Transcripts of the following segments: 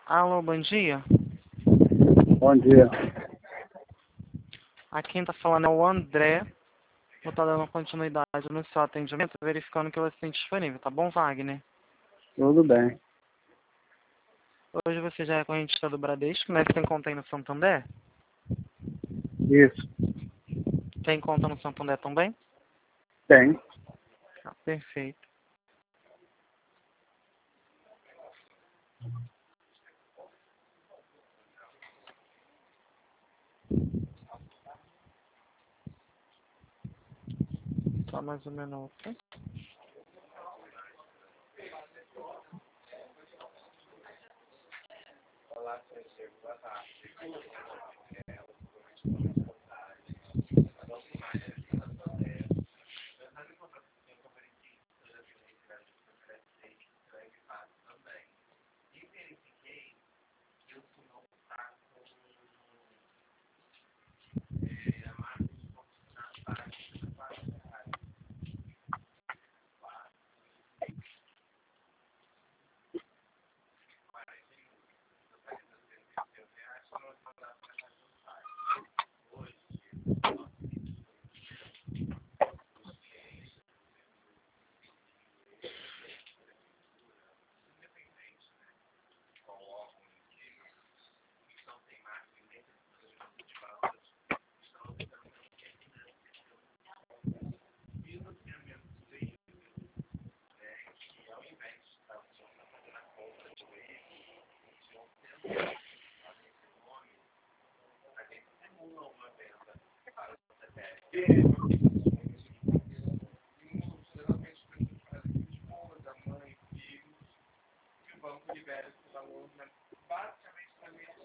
Alô, bom dia. Bom dia. Aqui quem tá falando é o André. Vou estar dando continuidade no seu atendimento, verificando que você tem disponível, tá bom, Wagner? Tudo bem. Hoje você já é correntista do Bradesco, né? Você tem conta aí no Santander? Isso. Tem conta no Santander também? Tem. Ah, perfeito. Só mais um minuto.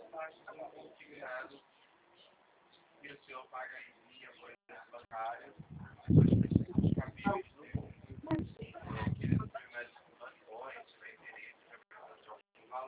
E o senhor paga em linha, por exemplo, bancária.